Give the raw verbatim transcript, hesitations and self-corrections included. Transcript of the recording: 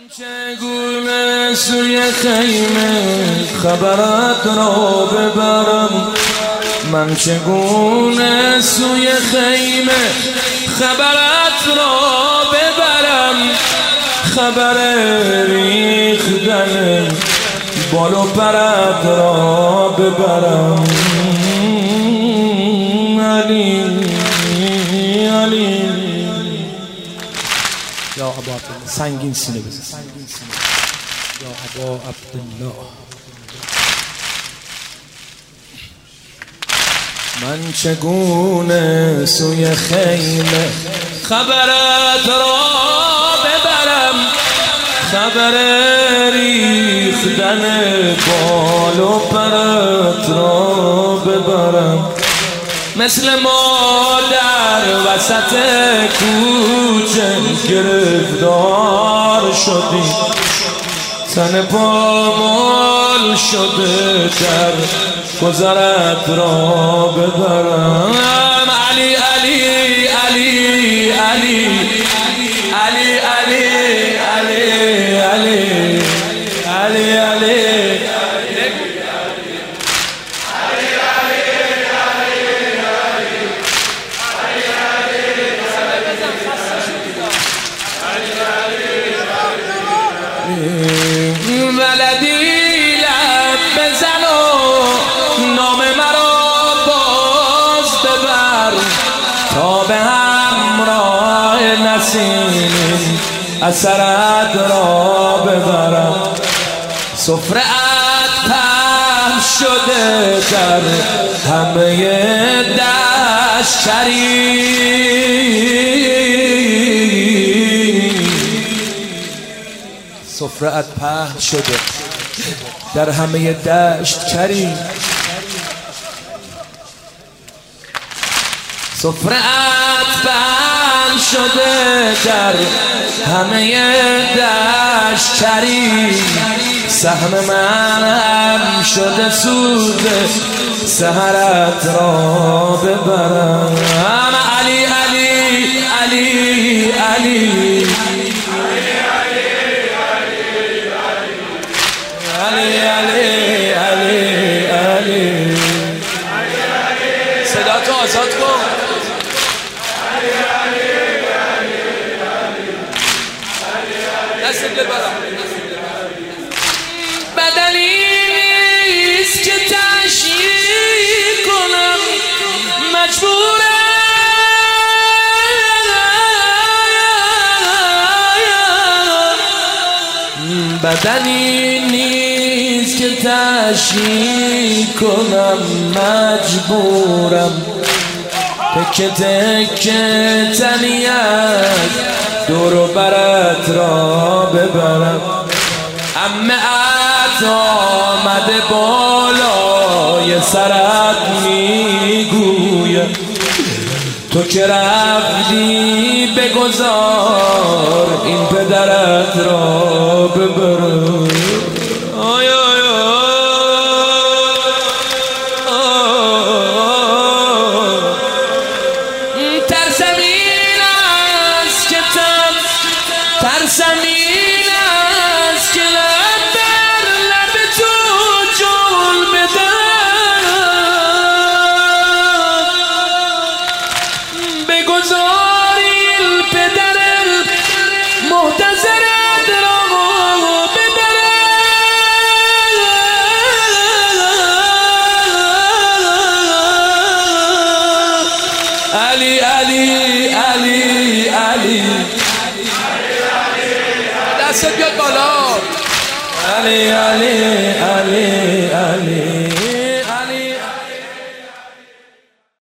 چگونه سوی خیمه خبرت را ببرم؟ من چگونه سوی خیمه خبرت را ببرم؟ خبر ریختن بال و پرت را ببرم. علی علی یا ابا عبدالله سنگین سینه بزن. یا ابا عبدالله من چگونه سوی خیمه خبرت را ببرم؟ خبر ریختن بال و پرت را ببرم. مثل ما در وسط کوچه گرفتار شدی، تن پامال شده در گذرت را ببرم. علی علی علی علی علی علی علی علی علی علی ولدی لب بزن و نام مرا باز ببر، تا به همراه نسیم اثرت را ببرم. سفره ات پهن شده در همه دشتری، سفره ات پهن شده در همه دشت کری. سفره ات پهن شده در همه دشت کری. سهم من هم شده سود سحرت را ببرم. علی علی علی علی علی علی علی علی صدا تو آزاد کن. دست دل برم. بدنی نیست که تشییع کنم، مجبورم بدنی نیست که تشییع کنم، مجبورم تکه تکه تنیت دور و برت را ببرم. عمه ات آمده بالای سرت میگویم، تو که رفتی بگذار این پدرت را ببرم. آی آی آی ترسم این است که تم ترسم این است که لب بر لب تو جول بدم. بگذار این پدر محتضرت را ببرم. علی علی علی علی دست بیاد بالا. علی علی